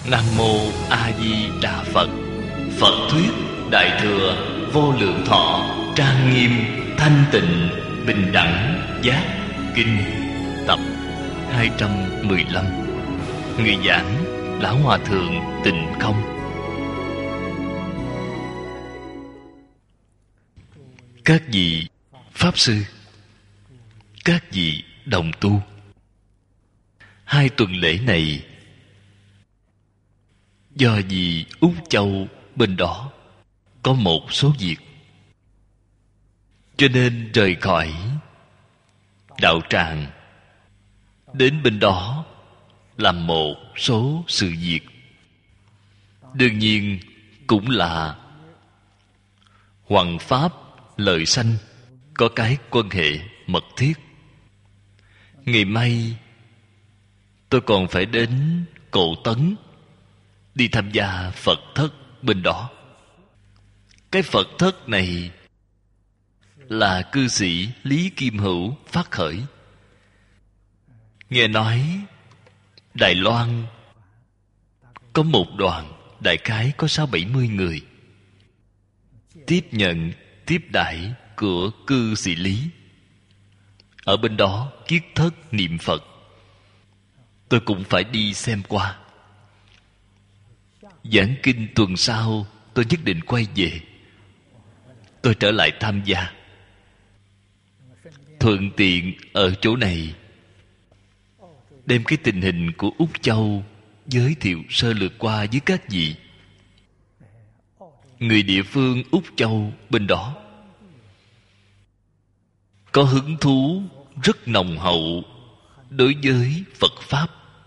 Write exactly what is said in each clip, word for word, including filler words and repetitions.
Nam Mô A Di Đà Phật. Phật thuyết Đại Thừa Vô Lượng Thọ Trang Nghiêm Thanh Tịnh Bình Đẳng Giác Kinh tập hai trăm mười lăm. Người giảng Lão Hòa Thượng Tịnh Không. Các vị Pháp Sư, các vị đồng tu, hai tuần lễ này do vì Úc Châu bên đó có một số việc, cho nên rời khỏi đạo tràng đến bên đó làm một số sự việc. Đương nhiên cũng là hoằng pháp lợi sanh, có cái quan hệ mật thiết. Ngày mai tôi còn phải đến Cổ Tấn đi tham gia Phật thất bên đó. Cái Phật thất này là cư sĩ Lý Kim Hữu phát khởi. Nghe nói Đài Loan có một đoàn đại khái có sáu bảy mươi người tiếp nhận tiếp đãi của cư sĩ Lý. Ở bên đó kiết thất niệm Phật. Tôi cũng phải đi xem qua. Giảng kinh tuần sau tôi nhất định quay về. Tôi trở lại tham gia. Thuận tiện ở chỗ này đem cái tình hình của Úc Châu giới thiệu sơ lược qua với các vị. Người địa phương Úc Châu bên đó có hứng thú rất nồng hậu đối với Phật Pháp.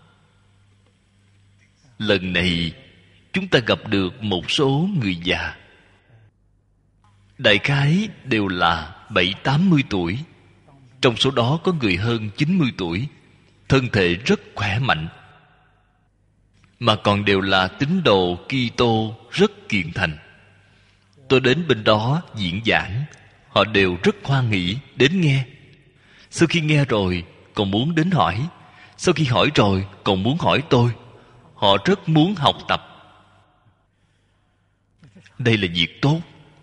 Lần này chúng ta gặp được một số người già, đại khái đều là bảy tám mươi tuổi. Trong số đó có người hơn chín mươi tuổi, thân thể rất khỏe mạnh, mà còn đều là tín đồ Kitô rất kiên thành. Tôi đến bên đó diễn giảng, họ đều rất hoan hỉ đến nghe. Sau khi nghe rồi còn muốn đến hỏi, sau khi hỏi rồi còn muốn hỏi tôi. Họ rất muốn học tập. Đây là việc tốt.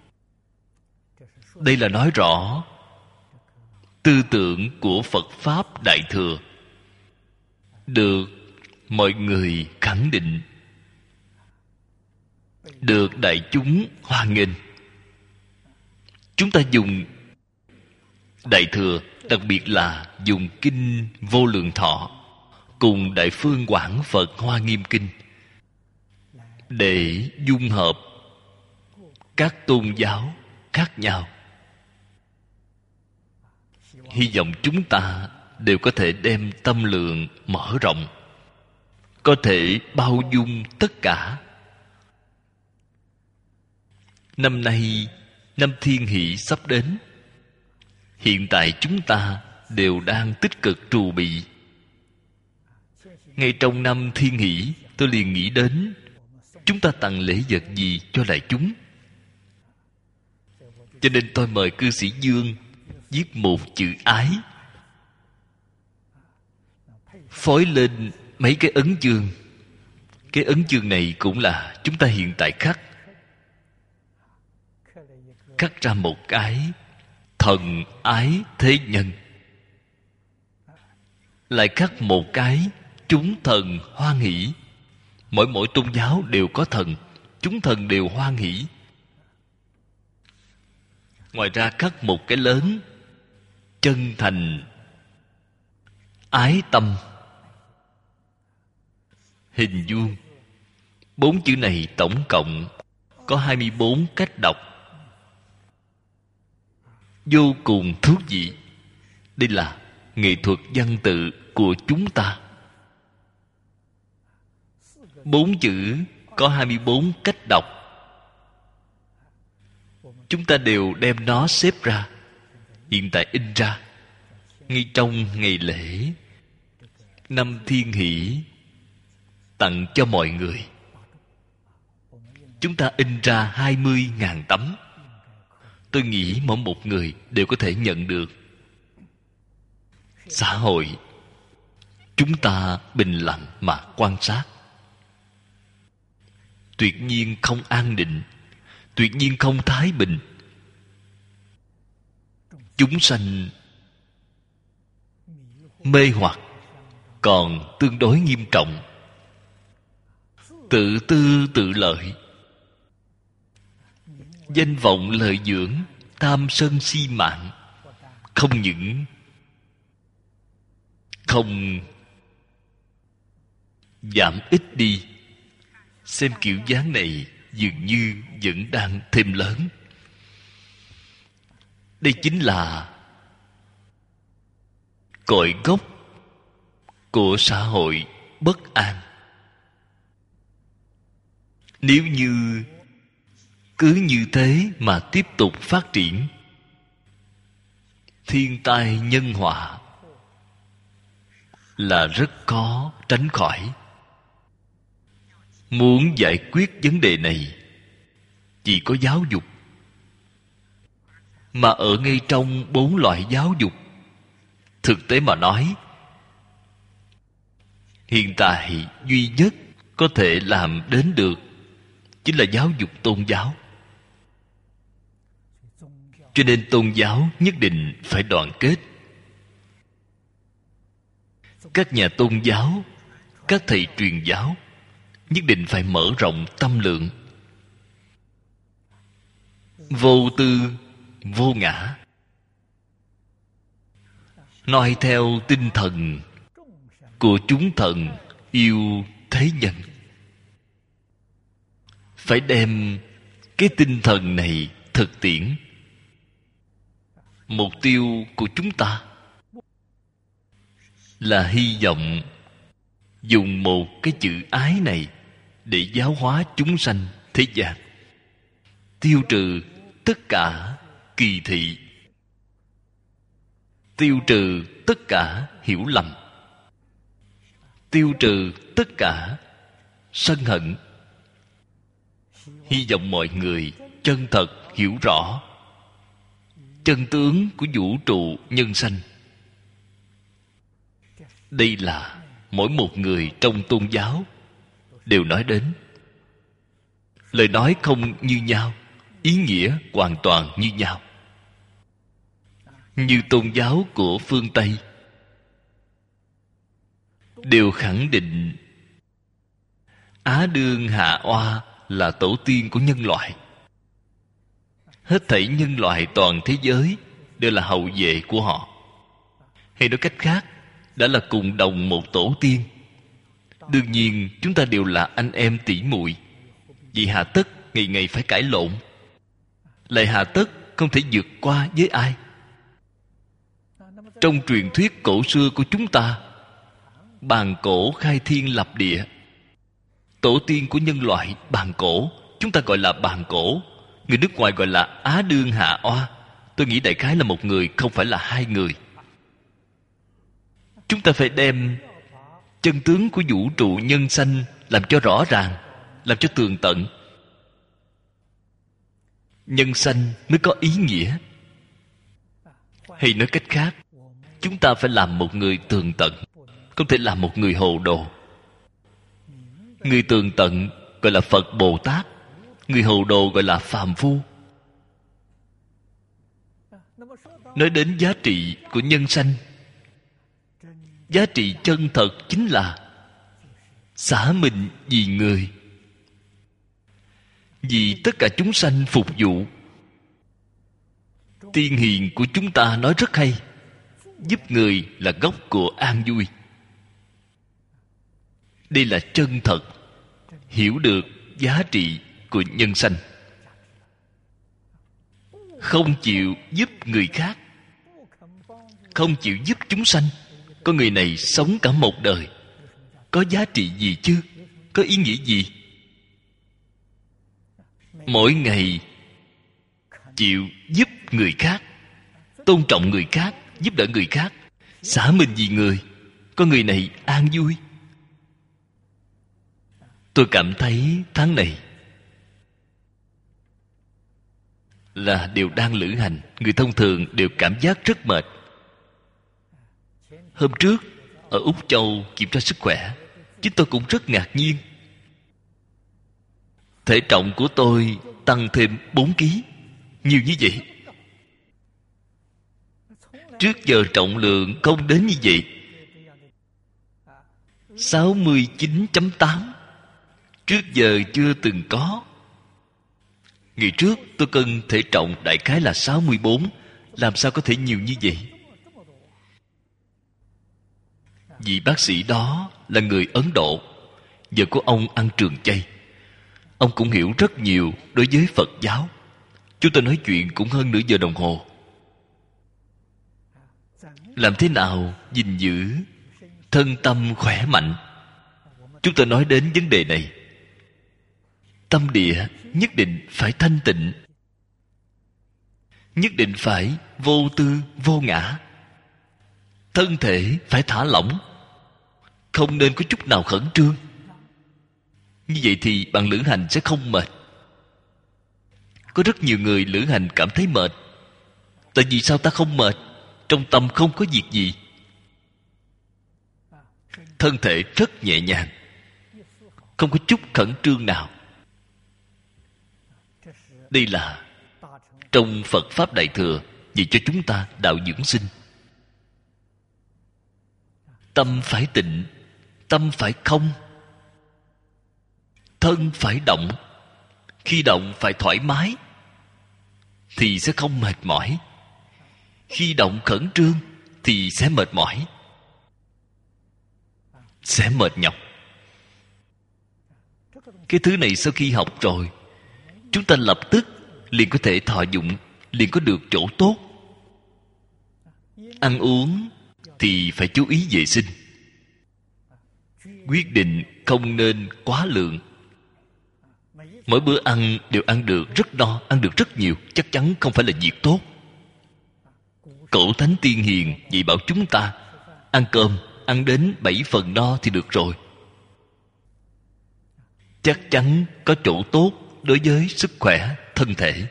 Đây là nói rõ tư tưởng của Phật Pháp Đại Thừa được mọi người khẳng định, được đại chúng hoan nghênh. Chúng ta dùng Đại Thừa, đặc biệt là dùng Kinh Vô Lượng Thọ cùng Đại Phương Quảng Phật Hoa Nghiêm Kinh để dung hợp các tôn giáo khác nhau. Hy vọng chúng ta đều có thể đem tâm lượng mở rộng, có thể bao dung tất cả. Năm nay năm Thiên Hỷ sắp đến. Hiện tại chúng ta đều đang tích cực trù bị. Ngay trong năm Thiên Hỷ, tôi liền nghĩ đến chúng ta tặng lễ vật gì cho đại chúng. Cho nên tôi mời cư sĩ Dương viết một chữ ái, phối lên mấy cái ấn chương. Cái ấn chương này cũng là chúng ta hiện tại khắc. Khắc ra một cái thần ái thế nhân, lại khắc một cái chúng thần hoan hỷ. Mỗi mỗi tôn giáo đều có thần, chúng thần đều hoan hỷ. Ngoài ra khắc một cái lớn chân thành ái tâm. Hình vuông. Bốn chữ này tổng cộng có hai mươi bốn cách đọc, vô cùng thú vị. Đây là nghệ thuật văn tự của chúng ta. Bốn chữ có hai mươi bốn cách đọc. Chúng ta đều đem nó xếp ra, hiện tại in ra ngay trong ngày lễ năm Thiên Hỷ, tặng cho mọi người. Chúng ta in ra hai mươi ngàn tấm. Tôi nghĩ mỗi một người đều có thể nhận được. Xã hội chúng ta bình lặng mà quan sát. tuyệt nhiên không an định, tuyệt nhiên không thái bình. Chúng sanh mê hoặc còn tương đối nghiêm trọng. Tự tư tự lợi, danh vọng lợi dưỡng, tham sân si mạng, không những không giảm ít đi, xem kiểu dáng này dường như vẫn đang thêm lớn. Đây chính là cội gốc của xã hội bất an. Nếu như cứ như thế mà tiếp tục phát triển, thiên tai nhân họa là rất khó tránh khỏi. Muốn giải quyết vấn đề này, chỉ có giáo dục. Mà ở ngay trong bốn loại giáo dục, thực tế mà nói, hiện tại duy nhất có thể làm đến được chính là giáo dục tôn giáo. Cho nên tôn giáo nhất định phải đoàn kết. Các nhà tôn giáo, các thầy truyền giáo nhất định phải mở rộng tâm lượng, vô tư vô ngã, nói theo tinh thần của chúng thần yêu thế nhân. Phải đem cái tinh thần này thực tiễn. Mục tiêu của chúng ta là hy vọng dùng một cái chữ ái này để giáo hóa chúng sanh thế gian, tiêu trừ tất cả kỳ thị, tiêu trừ tất cả hiểu lầm, tiêu trừ tất cả sân hận. Hy vọng mọi người chân thật hiểu rõ chân tướng của vũ trụ nhân sanh. Đây là mỗi một người trong tôn giáo đều nói đến. Lời nói không như nhau, ý nghĩa hoàn toàn như nhau. Như tôn giáo của phương Tây đều khẳng định Á Đương Hạ Oa là tổ tiên của nhân loại. Hết thảy nhân loại toàn thế giới đều là hậu vệ của họ. Hay nói cách khác, đã là cùng đồng một tổ tiên. Đương nhiên chúng ta đều là anh em tỷ muội. Vì hà tất ngày ngày phải cãi lộn, lại hà tất không thể vượt qua với ai. Trong truyền thuyết cổ xưa của chúng ta, bàn cổ khai thiên lập địa, tổ tiên của nhân loại bàn cổ, chúng ta gọi là bàn cổ. Người nước ngoài gọi là Á Đương Hạ Oa. Tôi nghĩ đại khái là một người, không phải là hai người. Chúng ta phải đem chân tướng của vũ trụ nhân sanh làm cho rõ ràng, làm cho tường tận. Nhân sanh mới có ý nghĩa. Hay nói cách khác, chúng ta phải làm một người tường tận, không thể làm một người hồ đồ. Người tường tận gọi là Phật Bồ Tát, người hồ đồ gọi là phàm phu. Nói đến giá trị của nhân sanh, giá trị chân thật chính là xả mình vì người, vì tất cả chúng sanh phục vụ. Tiên hiền của chúng ta nói rất hay, giúp người là gốc của an vui. Đây là chân thật, hiểu được giá trị của nhân sanh. Không chịu giúp người khác, không chịu giúp chúng sanh, con người này sống cả một đời có giá trị gì chứ? Có ý nghĩa gì? Mỗi ngày chịu giúp người khác, tôn trọng người khác, giúp đỡ người khác, xả mình vì người, con người này an vui. Tôi cảm thấy tháng này là đều đang lữ hành. Người thông thường đều cảm giác rất mệt. Hôm trước ở Úc Châu kiểm tra sức khỏe, chính tôi cũng rất ngạc nhiên. thể trọng của tôi tăng thêm bốn ký. Nhiều như vậy. Trước giờ trọng lượng không đến như vậy. Sáu mươi chín phẩy tám. Trước giờ chưa từng có. Ngày trước tôi cân thể trọng đại khái là sáu mươi bốn. Làm sao có thể nhiều như vậy? Vị bác sĩ đó là người Ấn Độ. Vợ của ông ăn trường chay. Ông cũng hiểu rất nhiều đối với Phật giáo. Chúng tôi nói chuyện cũng hơn nửa giờ đồng hồ. Làm thế nào gìn giữ thân tâm khỏe mạnh? Chúng tôi nói đến vấn đề này. Tâm địa nhất định phải thanh tịnh, nhất định phải vô tư vô ngã. Thân thể phải thả lỏng, không nên có chút nào khẩn trương. Như vậy thì bạn lữ hành sẽ không mệt. Có rất nhiều người lữ hành cảm thấy mệt. Tại vì sao ta không mệt? Trong tâm không có việc gì. Thân thể rất nhẹ nhàng, không có chút khẩn trương nào. Đây là trong Phật Pháp Đại Thừa vì cho chúng ta đạo dưỡng sinh. Tâm phải tịnh, tâm phải không, thân phải động. Khi động phải thoải mái thì sẽ không mệt mỏi. Khi động khẩn trương thì sẽ mệt mỏi, sẽ mệt nhọc. Cái thứ này sau khi học rồi, chúng ta lập tức liền có thể thọ dụng, liền có được chỗ tốt. Ăn uống thì phải chú ý vệ sinh. Quyết định không nên quá lượng. Mỗi bữa ăn đều ăn được rất no, ăn được rất nhiều, chắc chắn không phải là việc tốt. Cổ thánh tiên hiền dạy bảo chúng ta ăn cơm ăn đến bảy phần no thì được rồi. Chắc chắn có chỗ tốt đối với sức khỏe thân thể.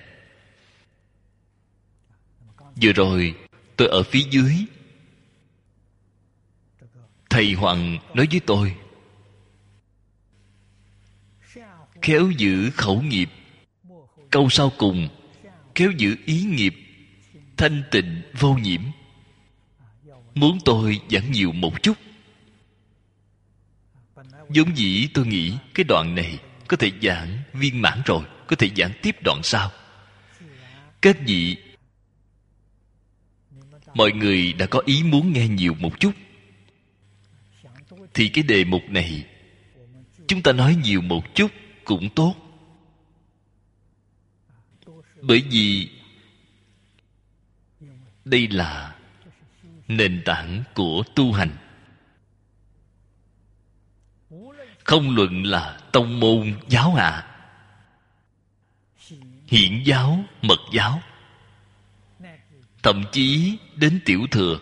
Vừa rồi tôi ở phía dưới, thầy Hoàng nói với tôi: khéo giữ khẩu nghiệp, câu sau cùng khéo giữ ý nghiệp, thanh tịnh vô nhiễm. Muốn tôi giảng nhiều một chút. Vốn dĩ tôi nghĩ cái đoạn này có thể giảng viên mãn rồi, có thể giảng tiếp đoạn sau. Các vị mọi người đã có ý muốn nghe nhiều một chút, thì cái đề mục này chúng ta nói nhiều một chút cũng tốt. Bởi vì đây là nền tảng của tu hành. Không luận là tông môn giáo hạ, hiển giáo, mật giáo, thậm chí đến tiểu thừa,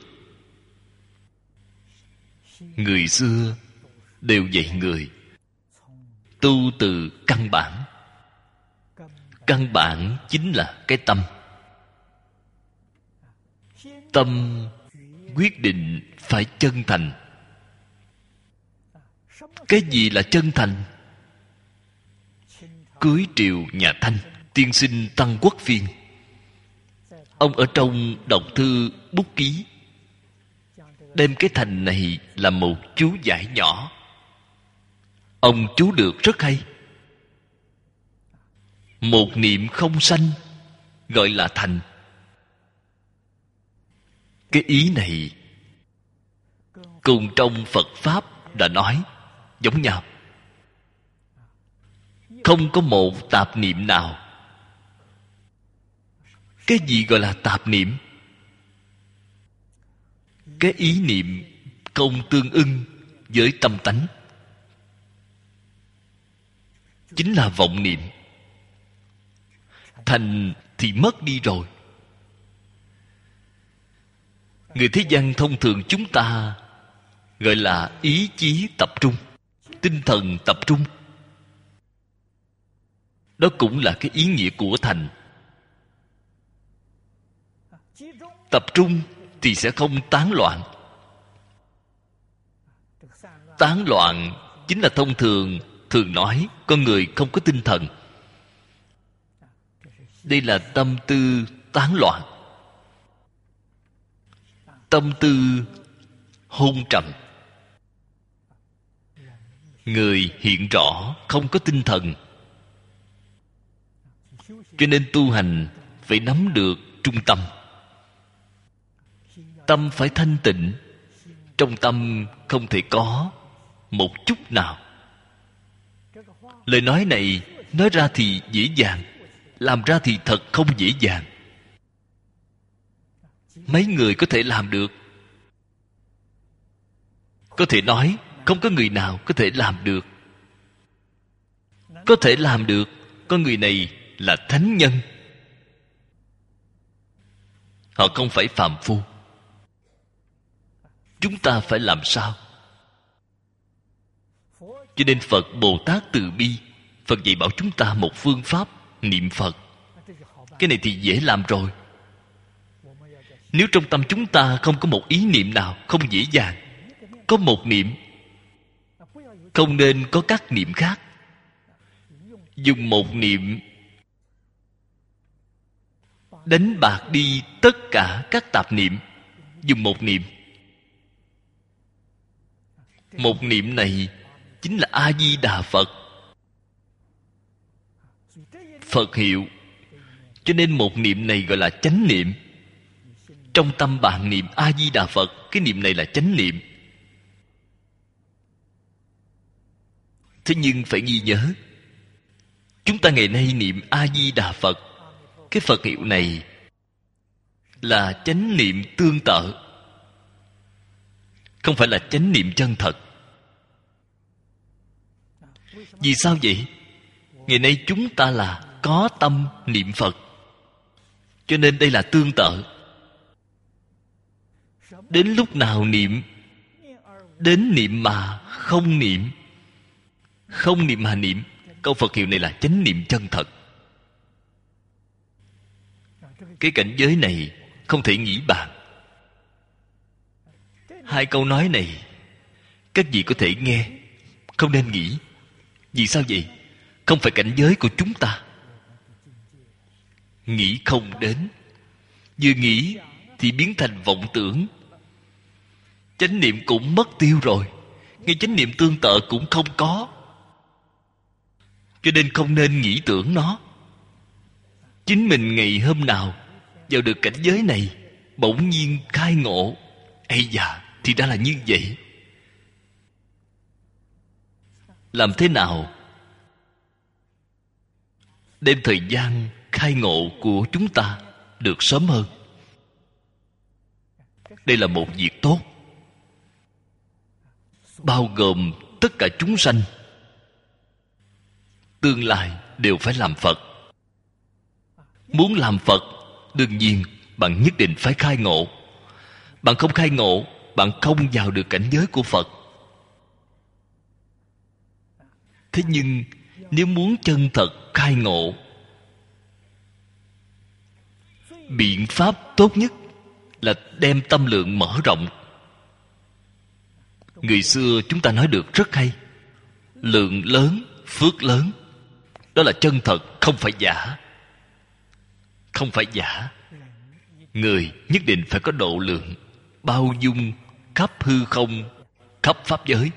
người xưa đều dạy người tu từ căn bản. Căn bản chính là cái tâm. Tâm quyết định phải chân thành. Cái gì là chân thành? Cưới triều nhà Thanh, tiên sinh Tăng Quốc Phiên, ông ở trong đọc thư bút ký, đem cái thành này là một chú giải nhỏ. Ông chú được rất hay. Một niệm không sanh gọi là thành. Cái ý này cùng trong Phật Pháp đã nói giống nhau. Không có một tạp niệm nào. Cái gì gọi là tạp niệm? Cái ý niệm không tương ưng với tâm tánh, chính là vọng niệm. Thành thì mất đi rồi. Người thế gian thông thường chúng ta gọi là ý chí tập trung, tinh thần tập trung. Đó cũng là cái ý nghĩa của thành. Tập trung thì sẽ không tán loạn. Tán loạn chính là thông thường thường nói con người không có tinh thần. Đây là tâm tư tán loạn, tâm tư hôn trầm. Người hiện rõ không có tinh thần. Cho nên tu hành phải nắm được trung tâm. Tâm phải thanh tịnh. Trong tâm không thể có một chút nào. Lời nói này nói ra thì dễ dàng, làm ra thì thật không dễ dàng. Mấy người có thể làm được? Có thể nói không có người nào có thể làm được. Có thể làm được, con người này là thánh nhân. Họ không phải phàm phu. Chúng ta phải làm sao? Cho nên Phật Bồ Tát từ bi, Phật dạy bảo chúng ta một phương pháp niệm Phật. Cái này thì dễ làm rồi. Nếu trong tâm chúng ta không có một ý niệm nào, không dễ dàng. Có một niệm, không nên có các niệm khác. Dùng một niệm đánh bạc đi tất cả các tạp niệm. Dùng một niệm. Một niệm này chính là A-di-đà Phật. Phật hiệu. Cho nên một niệm này gọi là chánh niệm. Trong tâm bạn niệm A-di-đà Phật, cái niệm này là chánh niệm. Thế nhưng phải ghi nhớ, chúng ta ngày nay niệm A-di-đà Phật, cái Phật hiệu này là chánh niệm tương tự, không phải là chánh niệm chân thật. Vì sao vậy? Ngày nay chúng ta là có tâm niệm Phật, cho nên đây là tương tự. Đến lúc nào niệm? Đến niệm mà không niệm. Không niệm mà niệm. Câu Phật hiệu này là chánh niệm chân thật. Cái cảnh giới này không thể nghĩ bàn. Hai câu nói này các vị có thể nghe, không nên nghĩ. Vì sao vậy? Không phải cảnh giới của chúng ta. Nghĩ không đến. Vừa nghĩ thì biến thành vọng tưởng. Chánh niệm cũng mất tiêu rồi. Ngay chánh niệm tương tự cũng không có. Cho nên không nên nghĩ tưởng nó. Chính mình ngày hôm nào vào được cảnh giới này, bỗng nhiên khai ngộ, ây da, thì đã là như vậy. Làm thế nào đem thời gian khai ngộ của chúng ta được sớm hơn? Đây là một việc tốt, bao gồm tất cả chúng sanh tương lai đều phải làm Phật. Muốn làm Phật, đương nhiên bạn nhất định phải khai ngộ. Bạn không khai ngộ, bạn không vào được cảnh giới của Phật. Thế nhưng nếu muốn chân thật khai ngộ, biện pháp tốt nhất là đem tâm lượng mở rộng. Người xưa chúng ta nói được rất hay: lượng lớn, phước lớn. Đó là chân thật, không phải giả. Không phải giả. Người nhất định phải có độ lượng, bao dung khắp hư không, khắp pháp giới.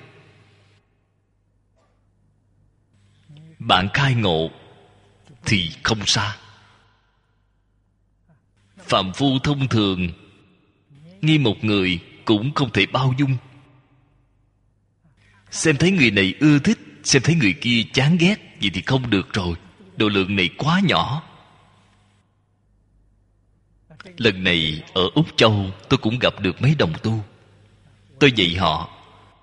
Bạn khai ngộ thì không xa. Phạm phu thông thường nghi một người cũng không thể bao dung. Xem thấy người này ưa thích, xem thấy người kia chán ghét, vậy thì không được rồi. Độ lượng này quá nhỏ. Lần này ở Úc Châu, tôi cũng gặp được mấy đồng tu. Tôi dạy họ: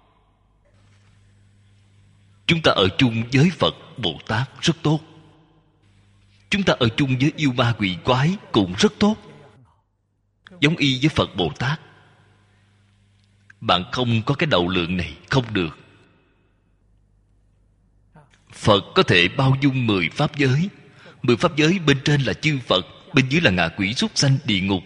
chúng ta ở chung với Phật Bồ Tát rất tốt. Chúng ta ở chung với yêu ma quỷ quái cũng rất tốt, giống y với Phật Bồ Tát. Bạn không có cái đầu lượng này không được. Phật có thể bao dung mười pháp giới. Mười pháp giới bên trên là chư Phật, bên dưới là ngạ quỷ súc sanh địa ngục.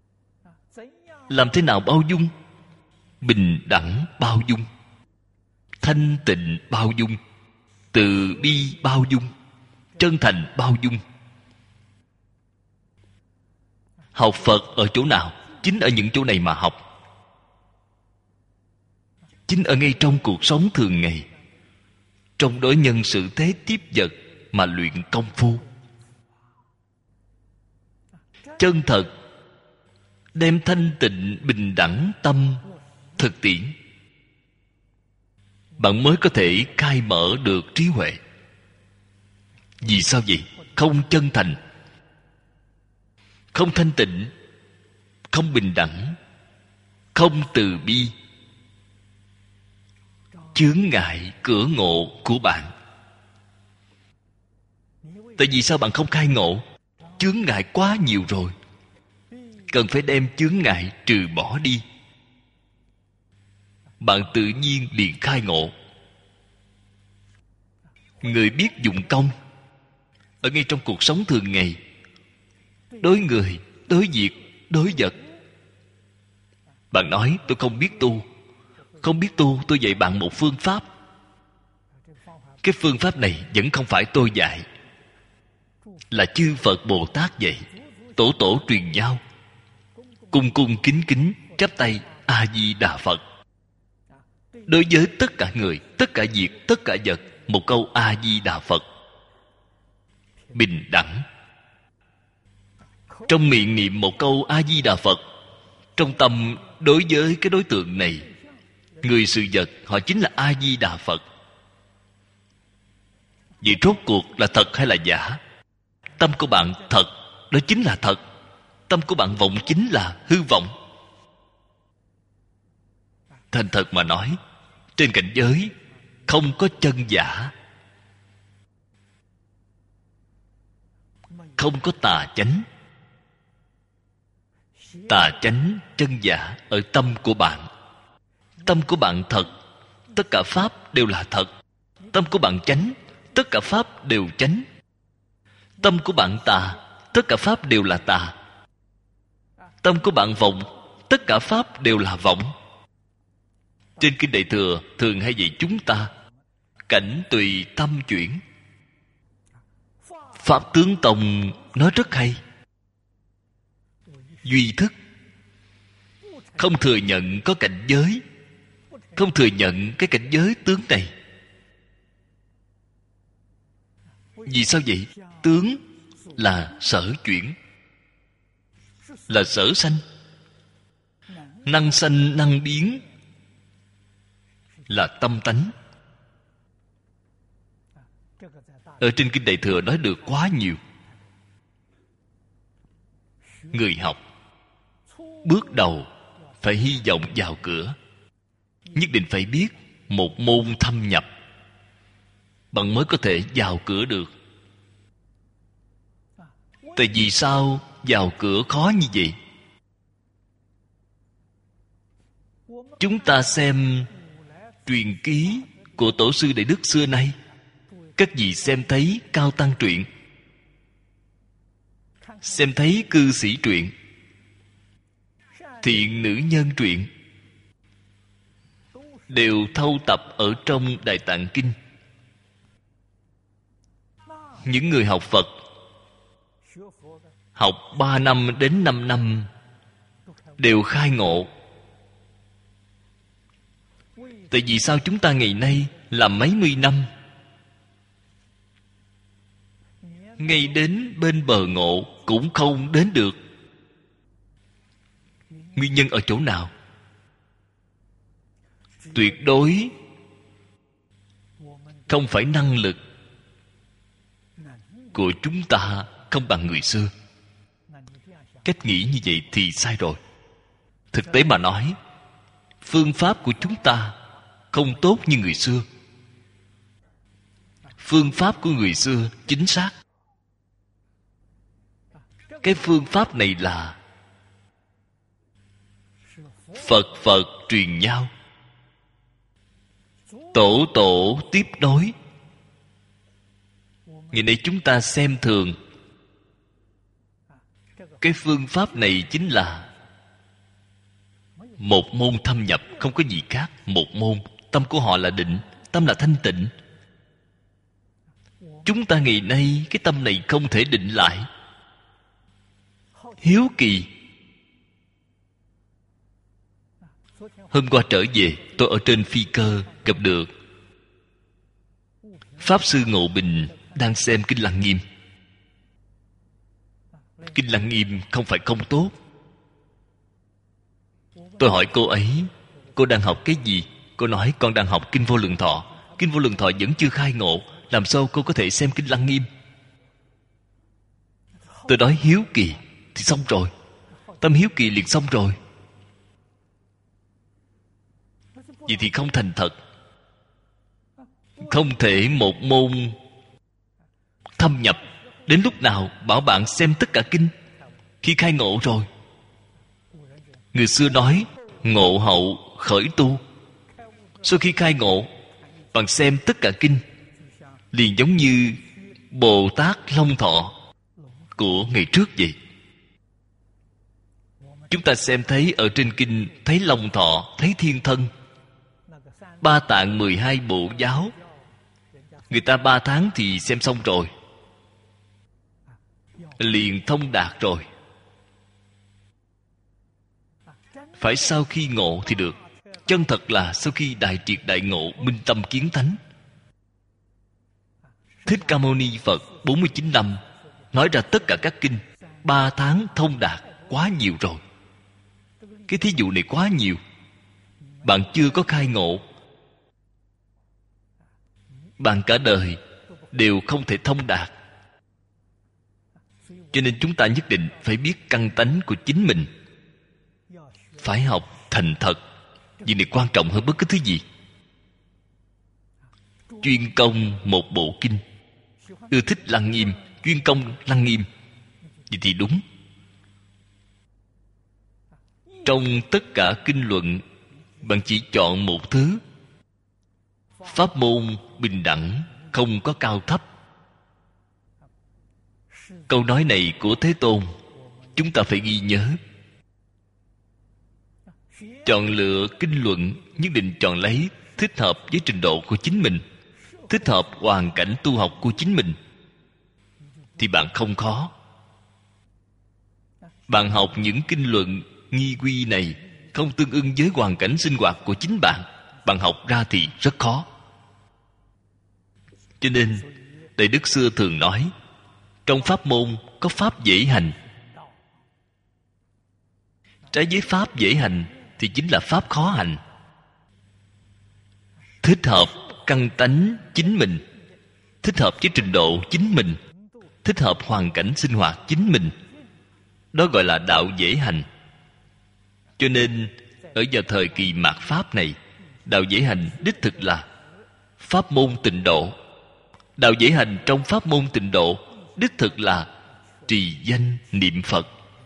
Làm thế nào bao dung? Bình đẳng bao dung. thanh tịnh bao dung, từ bi bao dung, chân thành bao dung. Học Phật ở chỗ nào? Chính ở những chỗ này mà học. Chính ở ngay trong cuộc sống thường ngày, trong đối nhân xử thế tiếp vật mà luyện công phu. Chân thật đem thanh tịnh bình đẳng tâm thực tiễn, bạn mới có thể khai mở được trí huệ. Vì sao vậy? Không chân thành, không thanh tịnh, không bình đẳng, không từ bi, chướng ngại cửa ngộ của bạn. Tại vì sao bạn không khai ngộ? Chướng ngại quá nhiều rồi, cần phải đem chướng ngại trừ bỏ đi. Bạn tự nhiên liền khai ngộ. Người biết dụng công ở ngay trong cuộc sống thường ngày, đối người, đối việc, đối vật. Bạn nói tôi không biết tu. Không biết tu, tôi dạy bạn một phương pháp. Cái phương pháp này vẫn không phải tôi dạy, là chư Phật Bồ Tát dạy, tổ tổ truyền nhau. Cung cung kính kính chắp tay A Di Đà Phật. Đối với tất cả người, tất cả việc, tất cả vật, một câu A Di Đà Phật. Bình đẳng. Trong miệng niệm một câu A Di Đà Phật, trong tâm đối với cái đối tượng này, người sự vật, họ chính là A Di Đà Phật. Vậy rốt cuộc là thật hay là giả? Tâm của bạn thật, đó chính là thật. Tâm của bạn vọng chính là hư vọng. Thành thật mà nói, trên cảnh giới không có chân giả, không có tà chánh. Tà chánh, chân giả ở tâm của bạn. Tâm của bạn thật, tất cả pháp đều là thật. Tâm của bạn chánh, tất cả pháp đều chánh. Tâm của bạn tà, tất cả pháp đều là tà. Tâm của bạn vọng, tất cả pháp đều là vọng. Trên Kinh Đại Thừa thường hay dạy chúng ta cảnh tùy tâm chuyển. Pháp Tướng Tông nói rất hay. Duy thức, không thừa nhận có cảnh giới, không thừa nhận cái cảnh giới tướng này. Vì sao vậy? Tướng là sở chuyển, là sở sanh. Năng sanh năng biến là tâm tánh. Ở trên Kinh Đại Thừa nói được quá nhiều. Người học bước đầu phải hy vọng vào cửa, nhất định phải biết một môn thâm nhập, bạn mới có thể vào cửa được. Tại vì sao vào cửa khó như vậy? Chúng ta xem truyền ký của tổ sư Đại Đức xưa nay, các vị xem thấy Cao Tăng truyện, xem thấy cư sĩ truyện, thiện nữ nhân truyện, đều thâu tập ở trong Đại Tạng Kinh. Những người học Phật học ba năm đến năm năm đều khai ngộ. Tại vì sao chúng ta ngày nay làm mấy mươi năm, ngay đến bên bờ ngộ cũng không đến được? Nguyên nhân ở chỗ nào? Tuyệt đối không phải năng lực của chúng ta không bằng người xưa. Cách nghĩ như vậy thì sai rồi. Thực tế mà nói, phương pháp của chúng ta không tốt như người xưa. Phương pháp của người xưa chính xác. Cái phương pháp này là Phật Phật truyền nhau, tổ tổ tiếp nối. Ngày nay chúng ta xem thường cái phương pháp này, chính là một môn thâm nhập, không có gì khác. Một môn Tâm của họ là định, tâm là thanh tịnh. Chúng ta ngày nay cái tâm này không thể định lại. Hiếu kỳ. Hôm qua trở về, tôi ở trên phi cơ gặp được Pháp Sư Ngộ Bình đang xem Kinh Lăng Nghiêm. Kinh Lăng Nghiêm không phải không tốt. Tôi hỏi cô ấy, cô đang học cái gì? Cô nói con đang học Kinh Vô Lượng Thọ. Kinh Vô Lượng Thọ vẫn chưa khai ngộ, làm sao cô có thể xem Kinh Lăng Nghiêm? Tôi nói hiếu kỳ thì xong rồi. Tâm hiếu kỳ liền xong rồi. Vậy thì không thành thật. Không thể một môn thâm nhập. Đến lúc nào bảo bạn xem tất cả kinh? Khi khai ngộ rồi. Người xưa nói ngộ hậu khởi tu. Sau khi khai ngộ, bạn xem tất cả kinh, liền giống như Bồ Tát Long Thọ của ngày trước vậy. Chúng ta xem thấy ở trên kinh, thấy Long Thọ, thấy Thiên Thân, Ba Tạng mười hai bộ giáo. Người ta ba tháng thì xem xong rồi, liền thông đạt rồi. Phải sau khi ngộ thì được. Chân thật là sau khi đại triệt đại ngộ, minh tâm kiến tánh. Thích Ca Mâu Ni Phật bốn mươi chín năm nói ra tất cả các kinh, ba tháng thông đạt, quá nhiều rồi. Cái thí dụ này quá nhiều. Bạn chưa có khai ngộ, bạn cả đời đều không thể thông đạt. Cho nên chúng ta nhất định phải biết căn tánh của chính mình. Phải học thành thật. Việc này quan trọng hơn bất cứ thứ gì. Chuyên công một bộ kinh, ưa thích Lăng Nghiêm, chuyên công Lăng Nghiêm, vậy thì đúng. Trong tất cả kinh luận, bạn chỉ chọn một thứ. Pháp môn bình đẳng, không có cao thấp. Câu nói này của Thế Tôn, chúng ta phải ghi nhớ. Chọn lựa kinh luận, nhất định chọn lấy thích hợp với trình độ của chính mình, thích hợp hoàn cảnh tu học của chính mình, thì bạn không khó. Bạn học những kinh luận nghi quy này không tương ưng với hoàn cảnh sinh hoạt của chính bạn, bạn học ra thì rất khó. Cho nên Đại Đức xưa thường nói, trong pháp môn có pháp dễ hành. Trái với pháp dễ hành thì chính là pháp khó hành. Thích hợp căn tánh chính mình, thích hợp với trình độ chính mình, thích hợp hoàn cảnh sinh hoạt chính mình, đó gọi là đạo dễ hành. Cho nên ở vào thời kỳ mạt Pháp này, đạo dễ hành đích thực là pháp môn tịnh độ. Đạo dễ hành trong pháp môn tịnh độ đích thực là trì danh niệm Phật.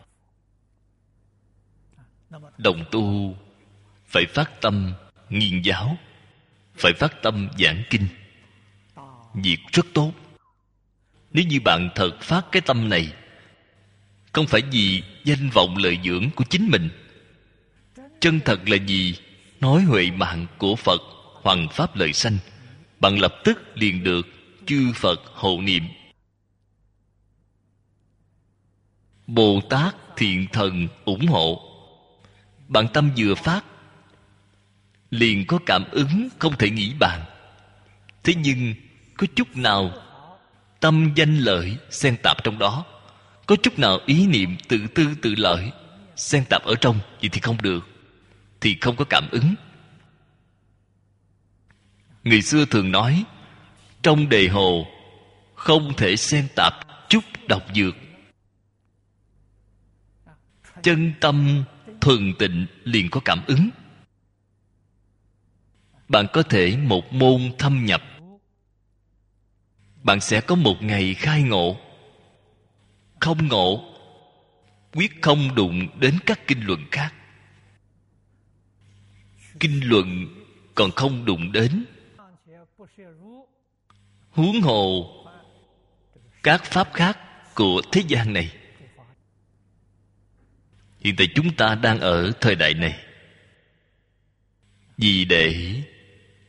Đồng tu phải phát tâm nghiên giáo, phải phát tâm giảng kinh. Việc rất tốt. Nếu như bạn thật phát cái tâm này, không phải vì danh vọng lợi dưỡng của chính mình, chân thật là vì nói huệ mạng của Phật, hoằng pháp lợi sanh, bạn lập tức liền được chư Phật hộ niệm. Bồ Tát Thiện Thần ủng hộ. Bạn tâm vừa phát, liền có cảm ứng không thể nghĩ bàn. Thế nhưng có chút nào tâm danh lợi xen tạp trong đó, có chút nào ý niệm tự tư tự lợi xen tạp ở trong, vậy thì không được, thì không có cảm ứng. Người xưa thường nói, trong đề hồ không thể xen tạp chút độc dược. Chân tâm thuần tịnh liền có cảm ứng. Bạn có thể một môn thâm nhập, bạn sẽ có một ngày khai ngộ. Không ngộ, quyết không đụng đến các kinh luận khác. Kinh luận còn không đụng đến, huống hồ các pháp khác của thế gian này. Hiện tại chúng ta đang ở thời đại này, vì để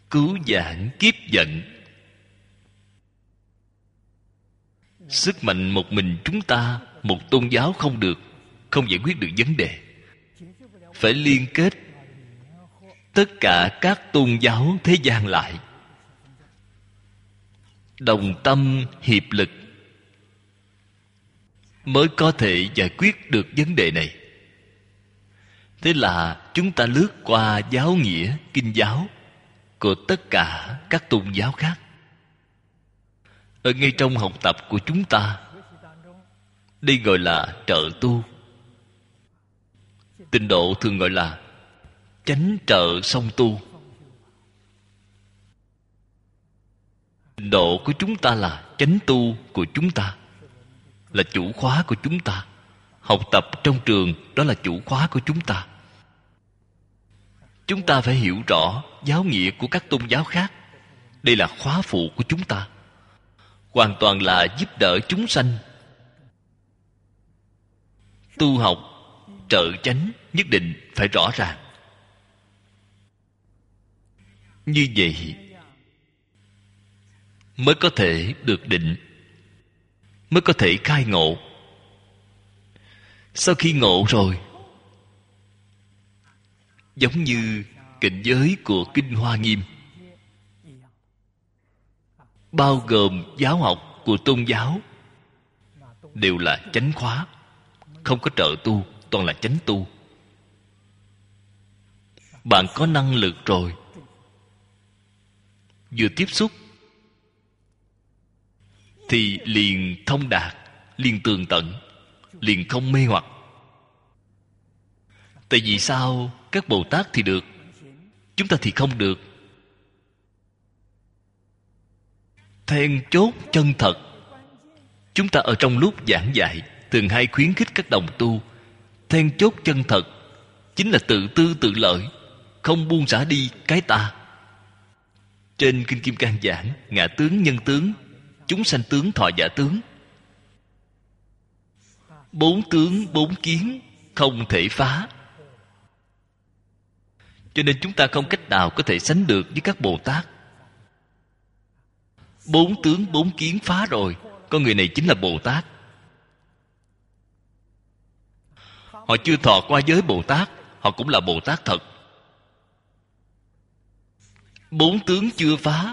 cứu vãn kiếp vận. Sức mạnh một mình chúng ta, một tôn giáo không được, không giải quyết được vấn đề. Phải liên kết tất cả các tôn giáo thế gian lại, đồng tâm hiệp lực, mới có thể giải quyết được vấn đề này. Thế là chúng ta lướt qua giáo nghĩa, kinh giáo của tất cả các tôn giáo khác. Ở ngay trong học tập của chúng ta, đây gọi là trợ tu. Tịnh độ thường gọi là chánh trợ song tu. Tịnh độ của chúng ta là chánh tu của chúng ta, là chủ khóa của chúng ta. Học tập trong trường, đó là chủ khóa của chúng ta. Chúng ta phải hiểu rõ giáo nghĩa của các tôn giáo khác. Đây là khóa phụ của chúng ta, hoàn toàn là giúp đỡ chúng sanh. Tu học trợ chánh nhất định phải rõ ràng. Như vậy mới có thể được định, mới có thể khai ngộ. Sau khi ngộ rồi, giống như cảnh giới của Kinh Hoa Nghiêm, bao gồm giáo học của tôn giáo, đều là chánh khóa, không có trợ tu, toàn là chánh tu. Bạn có năng lực rồi, vừa tiếp xúc thì liền thông đạt, liền tường tận, liền không mê hoặc. Tại vì sao các Bồ Tát thì được, chúng ta thì không được? Then chốt chân thật. Chúng ta ở trong lúc giảng dạy thường hay khuyến khích các đồng tu. Then chốt chân thật chính là tự tư tự lợi, không buông xả đi cái ta. Trên Kinh Kim Cang giảng ngã tướng, nhân tướng, chúng sanh tướng, thọ giả tướng. Bốn tướng, bốn kiến không thể phá. Cho nên chúng ta không cách nào có thể sánh được với các Bồ Tát. Bốn tướng, bốn kiến phá rồi, con người này chính là Bồ Tát. Họ chưa thọ qua giới Bồ Tát, họ cũng là Bồ Tát thật. Bốn tướng chưa phá,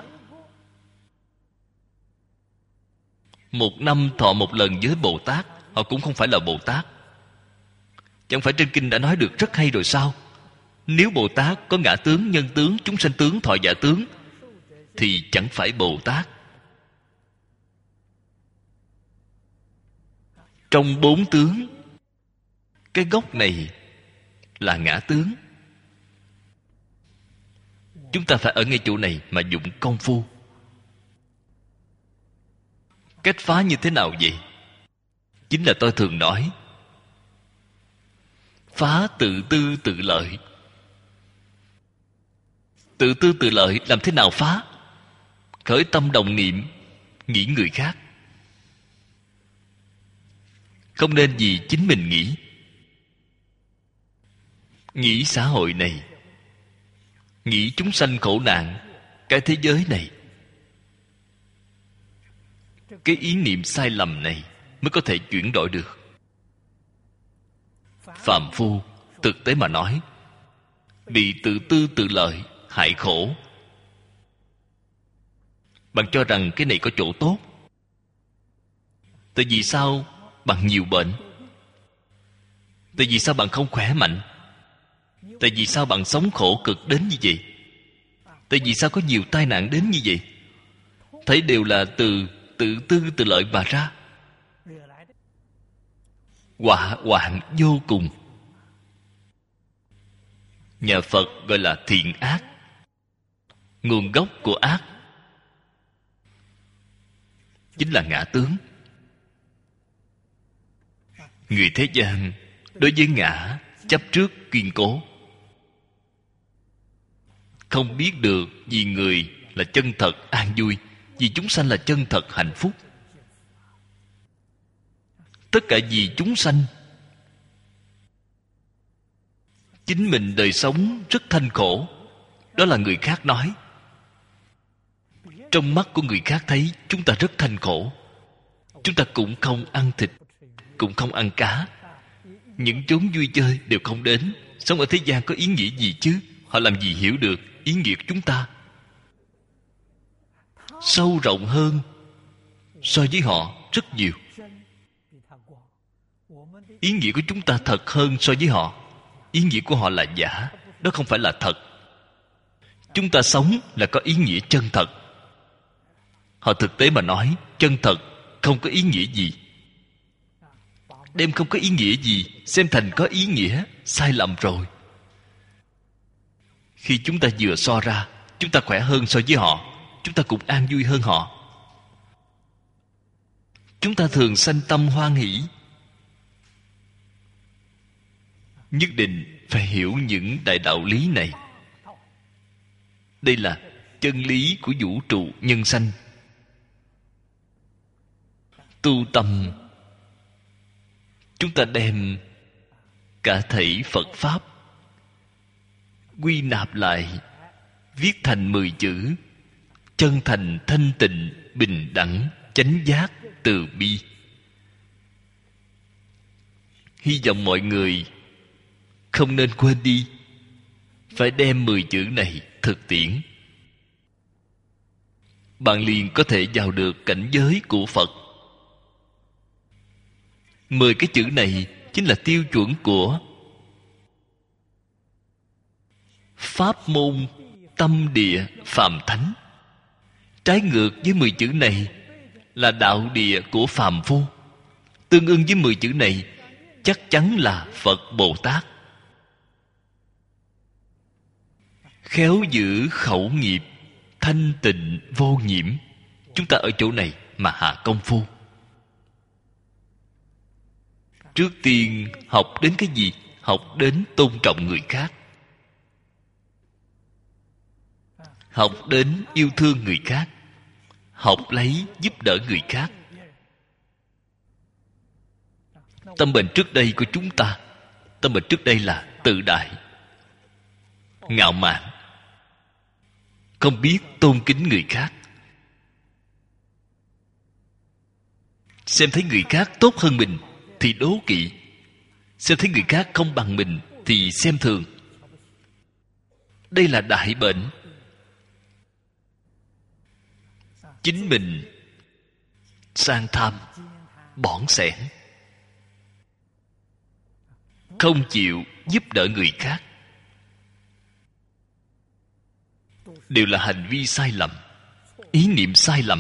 một năm thọ một lần giới Bồ Tát, họ cũng không phải là Bồ Tát. Chẳng phải trên kinh đã nói được rất hay rồi sao? Nếu Bồ Tát có ngã tướng, nhân tướng, chúng sanh tướng, thọ giả tướng, thì chẳng phải Bồ Tát. Trong bốn tướng, cái gốc này là ngã tướng. Chúng ta phải ở ngay chỗ này mà dụng công phu. Cách phá như thế nào vậy? Chính là tôi thường nói, phá tự tư tự lợi. Tự tư tự lợi làm thế nào phá? Khởi tâm đồng niệm, nghĩ người khác. Không nên vì chính mình nghĩ. Nghĩ xã hội này, nghĩ chúng sanh khổ nạn, cái thế giới này. Cái ý niệm sai lầm này mới có thể chuyển đổi được. Phàm phu thực tế mà nói, bị tự tư tự lợi hại khổ. Bạn cho rằng cái này có chỗ tốt. Tại vì sao bạn nhiều bệnh? Tại vì sao bạn không khỏe mạnh? Tại vì sao bạn sống khổ cực đến như vậy? Tại vì sao có nhiều tai nạn đến như vậy? Thấy đều là từ tự tư tự lợi mà ra. Họa hoạn vô cùng. Nhà Phật gọi là thiện ác. Nguồn gốc của ác chính là ngã tướng. Người thế gian đối với ngã chấp trước kiên cố, không biết được vì người là chân thật an vui, vì chúng sanh là chân thật hạnh phúc. Tất cả vì chúng sanh. Chính mình đời sống rất thanh khổ, đó là người khác nói. Trong mắt của người khác thấy chúng ta rất thanh khổ. Chúng ta cũng không ăn thịt, cũng không ăn cá, những chốn vui chơi đều không đến. Sống ở thế gian có ý nghĩa gì chứ? Họ làm gì hiểu được ý nghĩa của chúng ta sâu rộng hơn so với họ rất nhiều. Ý nghĩa của chúng ta thật hơn so với họ. Ý nghĩa của họ là giả, đó không phải là thật. Chúng ta sống là có ý nghĩa chân thật. Họ thực tế mà nói, chân thật không có ý nghĩa gì. Đem không có ý nghĩa gì xem thành có ý nghĩa, sai lầm rồi. Khi chúng ta vừa so ra, chúng ta khỏe hơn so với họ, chúng ta cũng an vui hơn họ. Chúng ta thường sanh tâm hoan hỷ. Nhất định phải hiểu những đại đạo lý này. Đây là chân lý của vũ trụ nhân sanh. Tu tâm, chúng ta đem cả thảy Phật Pháp quy nạp lại, viết thành mười chữ: chân thành, thanh tịnh, bình đẳng, chánh giác, từ bi. Hy vọng mọi người không nên quên đi, phải đem mười chữ này thực tiễn. Bạn liền có thể vào được cảnh giới của Phật. Mười cái chữ này chính là tiêu chuẩn của pháp môn tâm địa phàm thánh. Trái ngược với mười chữ này là đạo địa của phàm phu. Tương ưng với mười chữ này chắc chắn là Phật Bồ Tát. Khéo giữ khẩu nghiệp, thanh tịnh vô nhiễm. Chúng ta ở chỗ này mà hạ công phu. Trước tiên học đến cái gì? Học đến tôn trọng người khác, học đến yêu thương người khác, học lấy giúp đỡ người khác. Tâm bệnh trước đây của chúng ta, tâm bệnh trước đây là tự đại, ngạo mạn, không biết tôn kính người khác. Xem thấy người khác tốt hơn mình thì đố kỵ, xem thấy người khác không bằng mình thì xem thường. Đây là đại bệnh. Chính mình sang tham, bỏn sẻn, không chịu giúp đỡ người khác, đều là hành vi sai lầm, ý niệm sai lầm.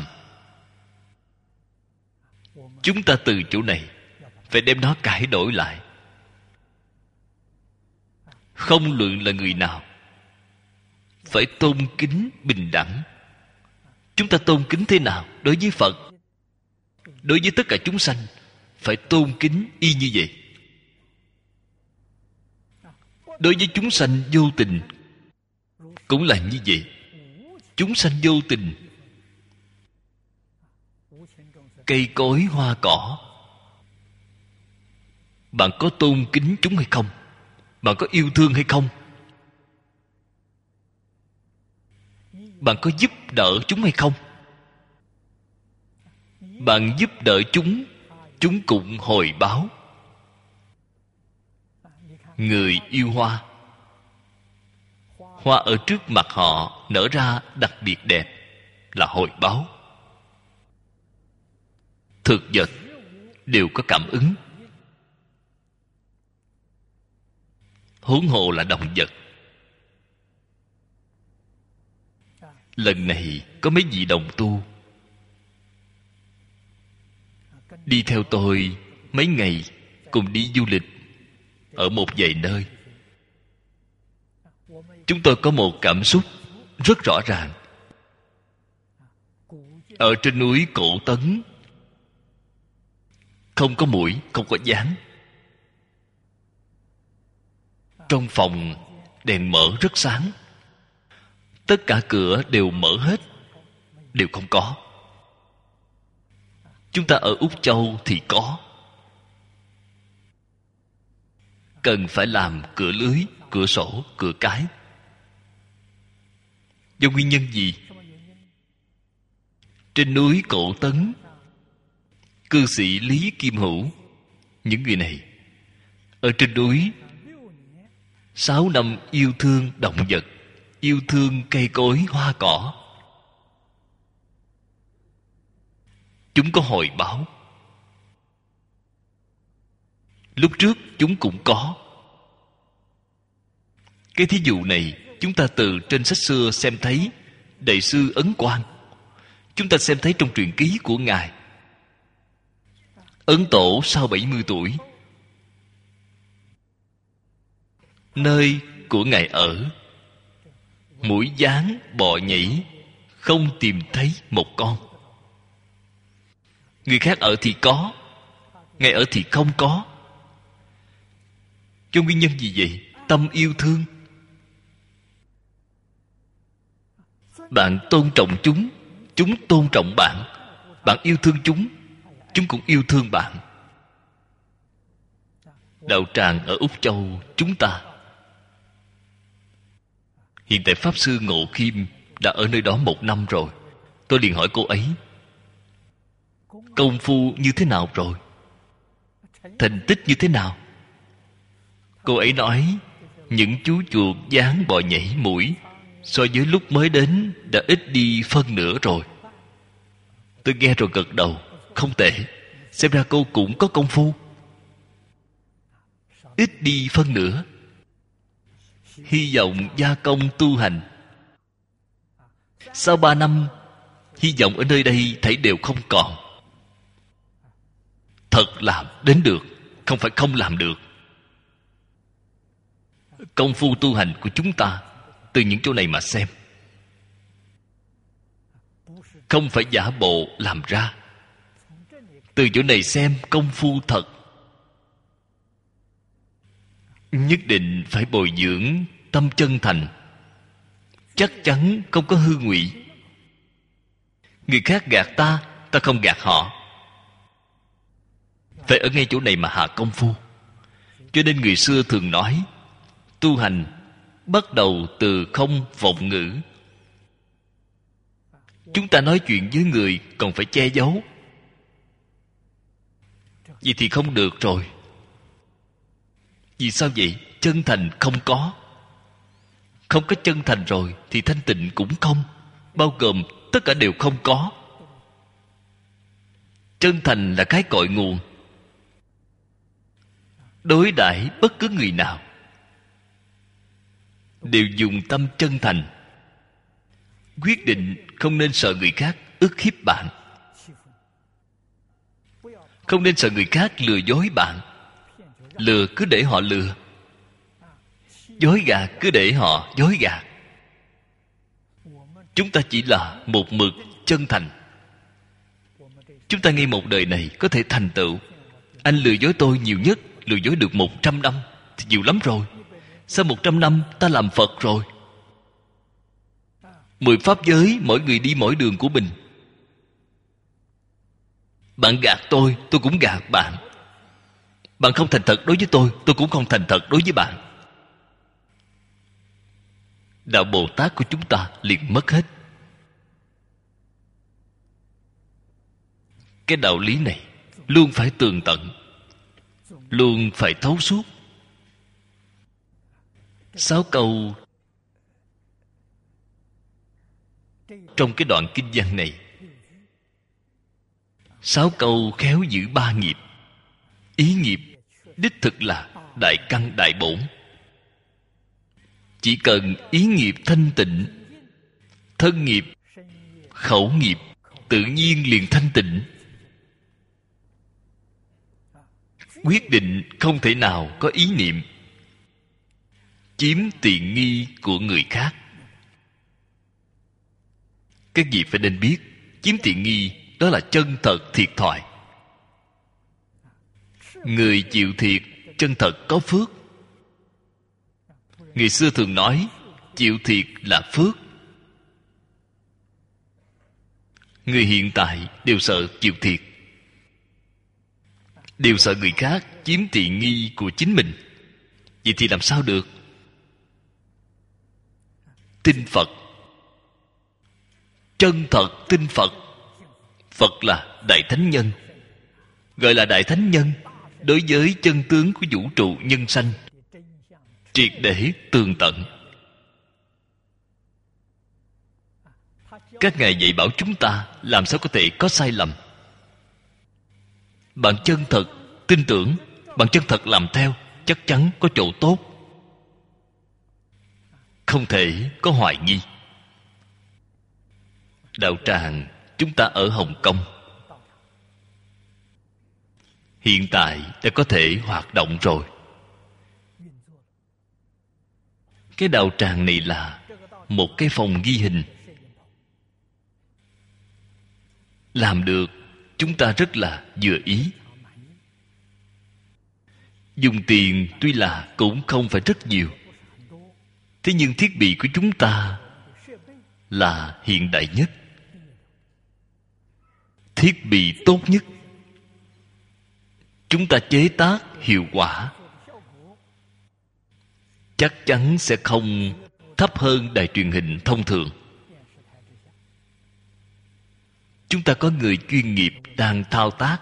Chúng ta từ chỗ này phải đem nó cải đổi lại. Không luận là người nào, phải tôn kính bình đẳng. Chúng ta tôn kính thế nào? Đối với Phật, đối với tất cả chúng sanh, phải tôn kính y như vậy. Đối với chúng sanh vô tình cũng là như vậy. Chúng sanh vô tình, cây cối hoa cỏ, bạn có tôn kính chúng hay không? Bạn có yêu thương hay không? Bạn có giúp đỡ chúng hay không? Bạn giúp đỡ chúng, chúng cũng hồi báo. Người yêu hoa, hoa ở trước mặt họ nở ra đặc biệt đẹp, là hồi báo. Thực vật đều có cảm ứng, huống hồ là động vật. Lần này có mấy vị đồng tu đi theo tôi mấy ngày, cùng đi du lịch ở một vài nơi. Chúng tôi có một cảm xúc rất rõ ràng. Ở trên núi Cổ Tấn không có muỗi, không có gián. Trong phòng đèn mở rất sáng, tất cả cửa đều mở hết, đều không có. Chúng ta ở Úc Châu thì có. Cần phải làm cửa lưới, cửa sổ, cửa cái. Do nguyên nhân gì? trên núi Cổ Tấn, cư sĩ Lý Kim Hữu. Những người này ở trên núi sáu năm yêu thương động vật, yêu thương cây cối hoa cỏ. Chúng có hồi báo. Lúc trước chúng cũng có. Cái thí dụ này chúng ta từ trên sách xưa xem thấy. Đại sư Ấn Quang, chúng ta xem thấy trong truyện ký của Ngài. Ấn Tổ sau bảy mươi tuổi, nơi của Ngài ở, muỗi gián bọ nhảy, không tìm thấy một con. Người khác ở thì có, Ngài ở thì không có. Cho nguyên nhân gì vậy? Tâm yêu thương. Bạn tôn trọng chúng, chúng tôn trọng bạn. Bạn yêu thương chúng, chúng cũng yêu thương bạn. Đạo tràng ở Úc Châu chúng ta, hiện tại Pháp Sư Ngộ Khiêm đã ở nơi đó một năm rồi. Tôi liền hỏi cô ấy, công phu như thế nào rồi? Thành tích như thế nào? Cô ấy nói, những chú chuột dán bọ nhảy muỗi so với lúc mới đến đã ít đi phân nửa rồi. Tôi nghe rồi gật đầu. Không tệ, xem ra cô cũng có công phu. Ít đi phân nửa. Hy vọng gia công tu hành. Sau ba năm, hy vọng ở nơi đây thảy đều không còn. Thật làm đến được, không phải không làm được. Công phu tu hành của chúng ta từ những chỗ này mà xem, không phải giả bộ làm ra. Từ chỗ này xem công phu thật. Nhất định phải bồi dưỡng tâm chân thành, chắc chắn không có hư ngụy. Người khác gạt ta, ta không gạt họ. Phải ở ngay chỗ này mà hạ công phu. Cho nên người xưa thường nói, tu hành bắt đầu từ không vọng ngữ. Chúng ta nói chuyện với người còn phải che giấu, vậy thì không được rồi. Vì sao vậy? Chân thành không có. Không có chân thành rồi thì thanh tịnh cũng không, bao gồm tất cả đều không có. Chân thành là cái cội nguồn. Đối đãi bất cứ người nào đều dùng tâm chân thành. Quyết định không nên sợ người khác ức hiếp bạn, không nên sợ người khác lừa dối bạn. Lừa cứ để họ lừa, dối gạt cứ để họ dối gạt. Chúng ta chỉ là một mực chân thành. Chúng ta ngay một đời này có thể thành tựu. Anh lừa dối tôi nhiều nhất lừa dối được một trăm năm thì nhiều lắm rồi. Sau một trăm năm ta làm Phật rồi. Mười pháp giới, mỗi người đi mỗi đường của mình. Bạn gạt tôi, tôi cũng gạt bạn. Bạn không thành thật đối với tôi, tôi cũng không thành thật đối với bạn. Đạo Bồ Tát của chúng ta liền mất hết. Cái đạo lý này luôn phải tường tận, luôn phải thấu suốt. Sáu câu trong cái đoạn kinh văn này, sáu câu khéo giữ ba nghiệp. Ý nghiệp đích thực là đại căn đại bổn. Chỉ cần ý nghiệp thanh tịnh, thân nghiệp, khẩu nghiệp tự nhiên liền thanh tịnh. Quyết định không thể nào có ý niệm chiếm tiện nghi của người khác. Các vị phải nên biết, chiếm tiện nghi đó là chân thật thiệt thòi. Người chịu thiệt chân thật có phước. Người xưa thường nói chịu thiệt là phước. Người hiện tại đều sợ chịu thiệt, đều sợ người khác chiếm tiện nghi của chính mình. Vậy thì làm sao được? Tin Phật, chân thật tin Phật, Phật là Đại Thánh Nhân. Gọi là Đại Thánh Nhân đối với chân tướng của vũ trụ nhân sanh triệt để tường tận. Các ngài dạy bảo chúng ta làm sao có thể có sai lầm. Bạn chân thật tin tưởng, bạn chân thật làm theo, chắc chắn có chỗ tốt, không thể có hoài nghi. Đạo tràng chúng ta ở Hồng Kông hiện tại đã có thể hoạt động rồi. Cái đạo tràng này là một cái phòng ghi hình. Làm được chúng ta rất là vừa ý. Dùng tiền tuy là cũng không phải rất nhiều, thế nhưng thiết bị của chúng ta là hiện đại nhất, thiết bị tốt nhất. Chúng ta chế tác hiệu quả chắc chắn sẽ không thấp hơn đài truyền hình thông thường. Chúng ta có người chuyên nghiệp đang thao tác.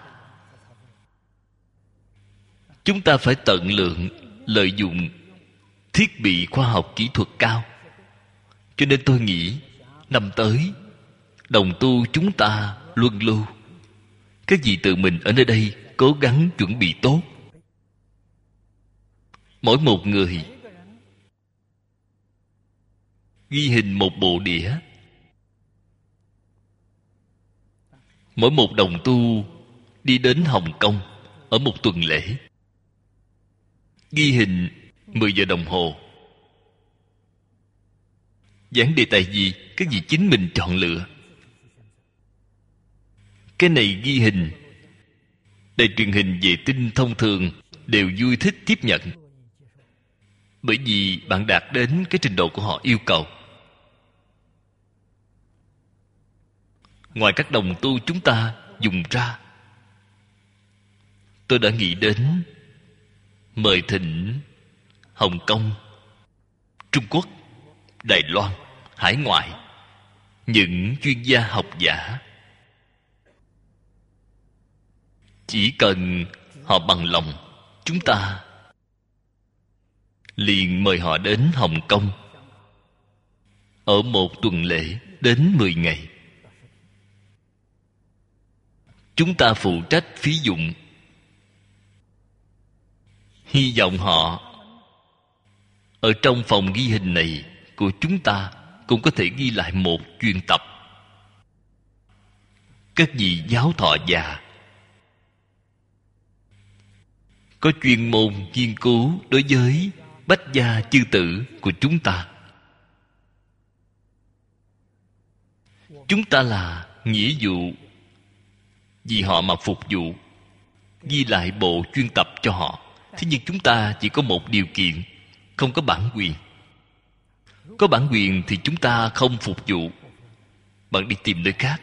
Chúng ta phải tận lượng lợi dụng thiết bị khoa học kỹ thuật cao. Cho nên tôi nghĩ năm tới đồng tu chúng ta luân lưu. Các vị tự mình ở nơi đây cố gắng chuẩn bị tốt. Mỗi một người ghi hình một bộ đĩa. Mỗi một đồng tu đi đến Hồng Kông ở một tuần lễ, ghi hình mười giờ đồng hồ. Giảng đề tài gì các vị chính mình chọn lựa. Cái này ghi hình, đài truyền hình vệ tinh thông thường đều vui thích tiếp nhận, bởi vì bạn đạt đến cái trình độ của họ yêu cầu. Ngoài các đồng tu chúng ta dùng ra, tôi đã nghĩ đến mời thỉnh Hồng Kông, Trung Quốc, Đài Loan, hải ngoại những chuyên gia học giả. Chỉ cần họ bằng lòng, chúng ta liền mời họ đến Hồng Kông ở một tuần lễ đến mười ngày. Chúng ta phụ trách phí dụng. Hy vọng họ ở trong phòng ghi hình này của chúng ta cũng có thể ghi lại một chuyên tập. Các vị giáo thọ già có chuyên môn nghiên cứu đối với bách gia chư tử của chúng ta. Chúng ta là nghĩa vụ vì họ mà phục vụ, ghi lại bộ chuyên tập cho họ. Thế nhưng chúng ta chỉ có một điều kiện, không có bản quyền. Có bản quyền thì chúng ta không phục vụ, bạn đi tìm nơi khác.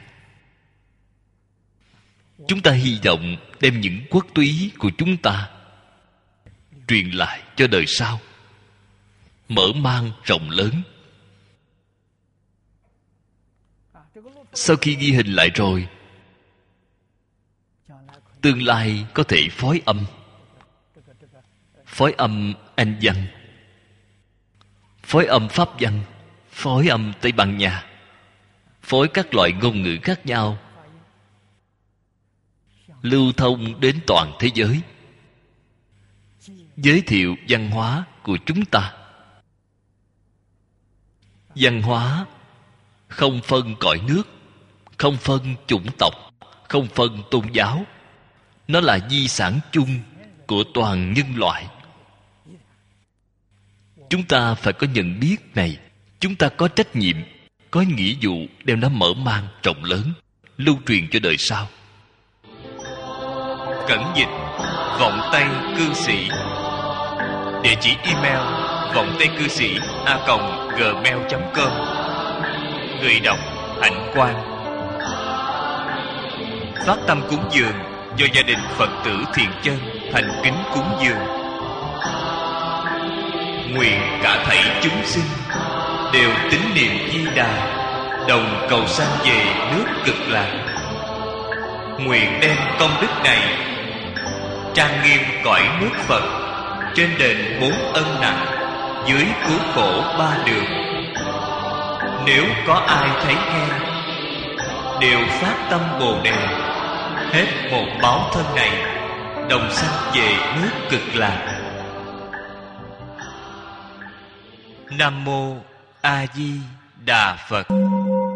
Chúng ta hy vọng đem những quốc túy của chúng ta truyền lại cho đời sau, mở mang rộng lớn. Sau khi ghi hình lại rồi, tương lai có thể phối âm, phối âm Anh văn, phối âm Pháp văn, phối âm Tây Ban Nha, phối các loại ngôn ngữ khác nhau, lưu thông đến toàn thế giới, giới thiệu văn hóa của chúng ta. Văn hóa không phân cõi nước, không phân chủng tộc, không phân tôn giáo. Nó là di sản chung của toàn nhân loại. Chúng ta phải có nhận biết này. Chúng ta có trách nhiệm, có nghĩa vụ đem nó mở mang rộng lớn, lưu truyền cho đời sau. Cẩn dịch vọng tây cư sĩ. Địa chỉ email vọng tây cư sĩ a còng gmail chấm com. Người đọc Hạnh Quang. Phát tâm cúng dường do gia đình Phật tử Thiện Chân thành kính cúng dường. Nguyện cả thảy chúng sinh đều tín niệm Di Đà, đồng cầu sanh về nước Cực Lạc. nguyện đem công đức này trang nghiêm cõi nước Phật, trên đền bốn ân nặng, dưới cứu khổ ba đường. Nếu có ai thấy nghe, đều phát tâm Bồ Đề, hết một báo thân này, đồng sanh về nước Cực Lạc. Nam mô A Di Đà Phật.